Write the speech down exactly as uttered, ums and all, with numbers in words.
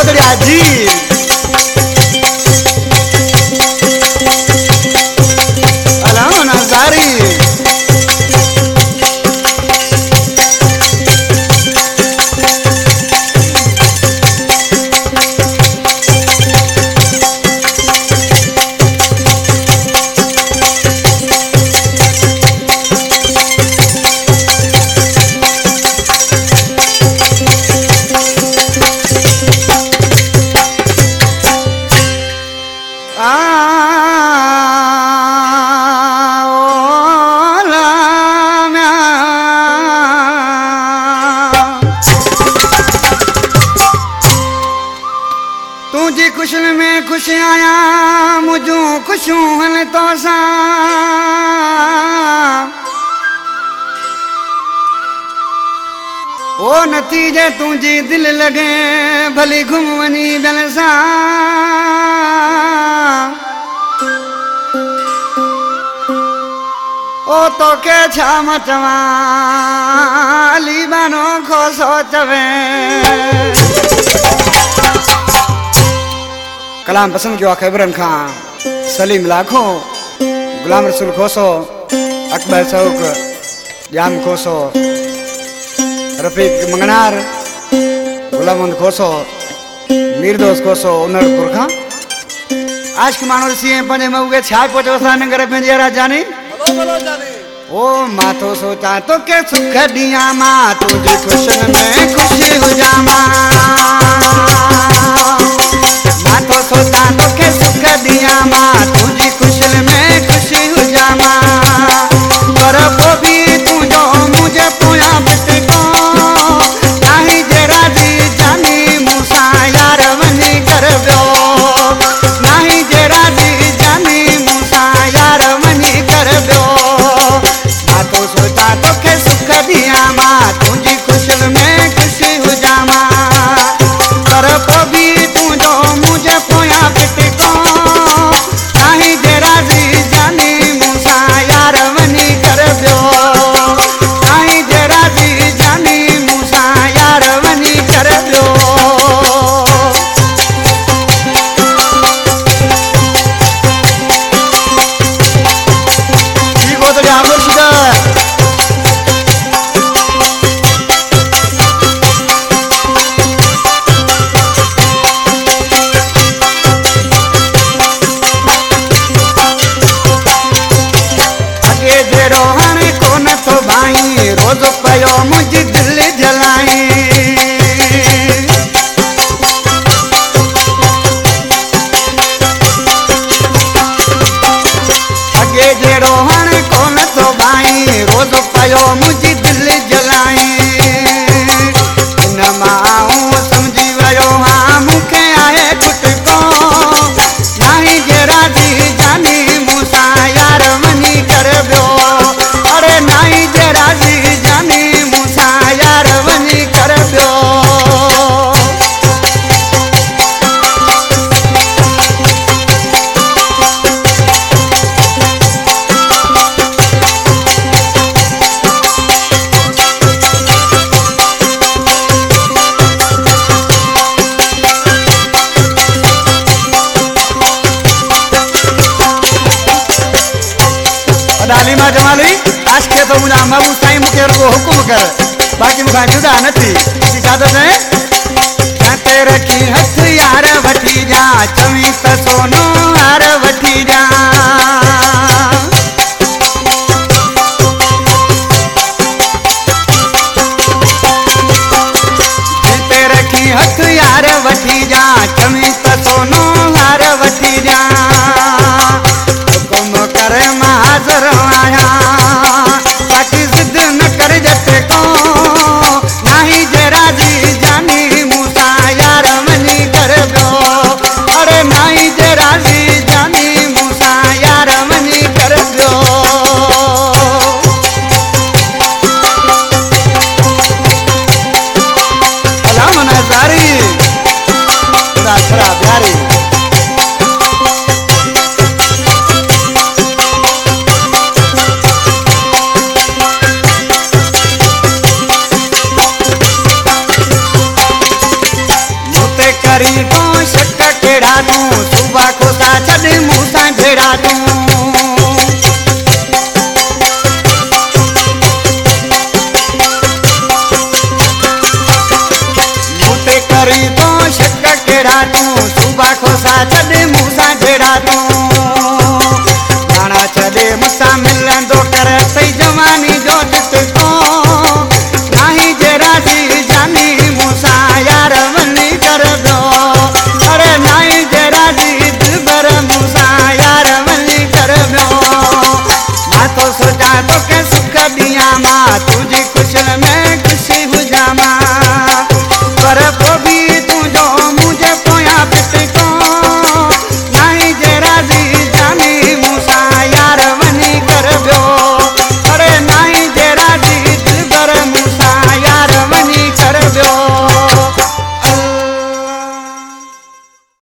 गोदड़िया जी अलाम नजारी खुशन में खुश आया मुझू खुशू हल तो सा ओ नतीजे तुझी दिल लगे भली घुमवनी बेलसा ओ तो के छा मचवा अली बनो खो सोचवे कलाम पसंद किया खैबरन खां सलीम लाखों गुलाम रसूल खोसो अकबर सऊक जाम खोसो रफीक मंगनार गुलामंद खोसो मीरदोस खोसो उनरपुर खां आज के मानो सी पंजे मऊगे छा पोचो सा नगर में जरा जानी बोलो बोलो जानी ओ माथो सोचा तो के सुख दिया मा तुझे खुशन में खुशी हो जामा तो सोचा तो के सुख दिया माँ तुझी खुशल में खुशी हो जामा पर वो भी तू जो मुझे पुया बिट को नहीं जरा जी जानी मूसा यार वनी कर दो नहीं जरा जी जानी मूसा यार वनी कर दो माँ तो सोचा तो के सुख दिया माँ तुझी खुशल में खुशी हो जामा पर वो भी तू जो मुझे पोया बिट को नहीं जरा जी जानी मूसा यार वनी कर दो नहीं जरा जी जानी मूसा यार वनी कर दो ठीक हो तो जा मुर्शिदा रोज पयो मुझे दिल जलाई अगे जेड़ो हण कोन तो भाई रोज पयो मुझे दिल जलाई इन मां समझी वयो हाँ मुखे आए कुट को नहीं जरा जी जानी मूसा यार मनी कर दो अरे नहीं जरा जी जानी मूसा यार वनी कर दो डालीमा जमाली आज के तो मुझा मबू साईं मुखे को हुकुम कर बाकी मुखा जुदा नथी सिखादो ने ते रखी हथ यार वठी जा चवी त सोनो हार वठी जा ते रखी हथ यार वठी जा चवी त सोनो हार वठी जा हुकुम कर मां हाज़र आया बाकी जिद न कर जट को नहीं जरा जी जानी भेड़ा तू सुबह को सा छद मूसा भेड़ा तू